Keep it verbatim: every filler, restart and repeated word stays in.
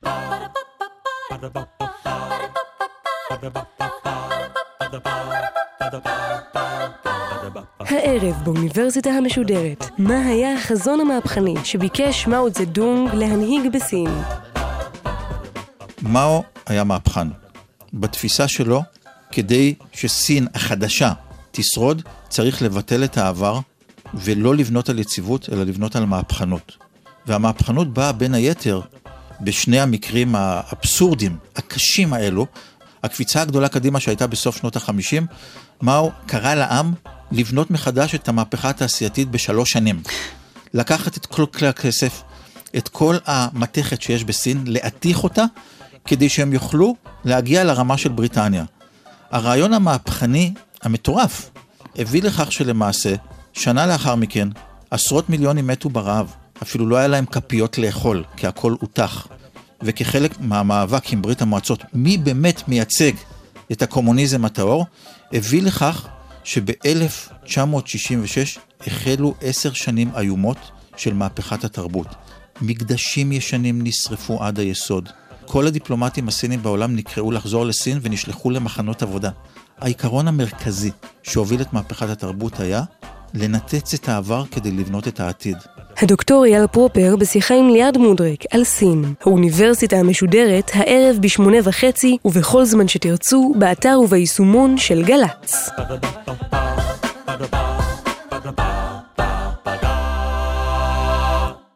הערב באוניברסיטה המשודרת, מה היה החזון המהפכני שביקש מאו צדונג להנהיג בסין? מאו היה מהפכן. בתפיסה שלו, כדי שסין החדשה תשרוד, צריך לבטל את העבר ולא לבנות על יציבות, אלא לבנות על מהפכנות. והמהפכנות באה בין היתר בשני המקרים האבסורדים, הקשים האלו. הקפיצה הגדולה קדימה שהייתה בסוף שנות החמישים, מאו קרא לעם לבנות מחדש את המהפכה התעשייתית בשלוש שנים. לקחת את כל כלי הכסף, את כל המתכת שיש בסין, להתיך אותה, כדי שהם יוכלו להגיע לרמה של בריטניה. הרעיון המהפכני המטורף הביא לכך שלמעשה, שנה לאחר מכן, עשרות מיליונים מתו ברעב. אפילו לא היה להם כפיות לאכול, כי הכל הותח. וכחלק מהמאבק עם ברית המועצות, מי באמת מייצג את הקומוניזם הטהור, הביא לכך שב-אלף תשע מאות שישים ושש החלו עשר שנים איומות של מהפכת התרבות. מקדשים ישנים נשרפו עד היסוד. כל הדיפלומטים הסינים בעולם נקראו לחזור לסין ונשלחו למחנות עבודה. העיקרון המרכזי שהוביל את מהפכת התרבות היה לנתץ את העבר כדי לבנות את העתיד. הדוקטור אייל פרופר בשיחה עם ליעד מודריק על סין. האוניברסיטה המשודרת הערב בשמונה וחצי ובכל זמן שתרצו באתר וביישומון של גלץ.